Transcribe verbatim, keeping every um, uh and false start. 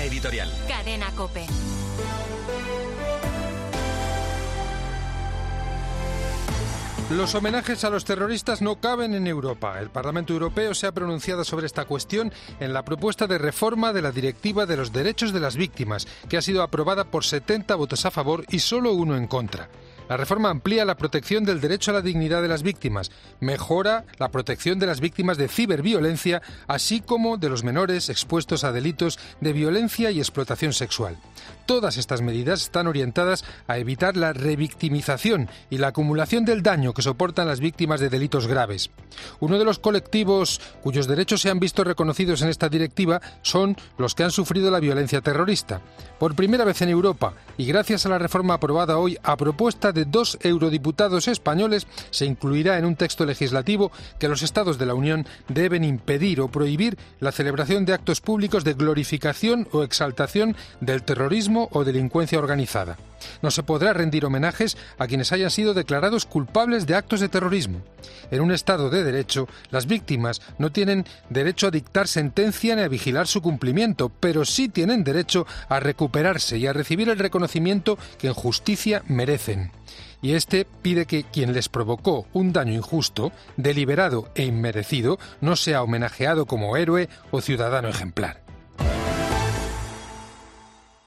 Línea editorial. Cadena COPE. Los homenajes a los terroristas no caben en Europa. El Parlamento Europeo se ha pronunciado sobre esta cuestión en la propuesta de reforma de la Directiva de los Derechos de las Víctimas, que ha sido aprobada por setenta votos a favor y solo uno en contra. La reforma amplía la protección del derecho a la dignidad de las víctimas, mejora la protección de las víctimas de ciberviolencia, así como de los menores expuestos a delitos de violencia y explotación sexual. Todas estas medidas están orientadas a evitar la revictimización y la acumulación del daño que soportan las víctimas de delitos graves. Uno de los colectivos cuyos derechos se han visto reconocidos en esta directiva son los que han sufrido la violencia terrorista. Por primera vez en Europa, y gracias a la reforma aprobada hoy a propuesta de dos eurodiputados españoles, se incluirá en un texto legislativo que los Estados de la Unión deben impedir o prohibir la celebración de actos públicos de glorificación o exaltación del terrorismo o delincuencia organizada. No se podrá rendir homenajes a quienes hayan sido declarados culpables de actos de terrorismo. En un Estado de Derecho, las víctimas no tienen derecho a dictar sentencia ni a vigilar su cumplimiento, pero sí tienen derecho a recuperarse y a recibir el reconocimiento que en justicia merecen. Y este pide que quien les provocó un daño injusto, deliberado e inmerecido, no sea homenajeado como héroe o ciudadano ejemplar.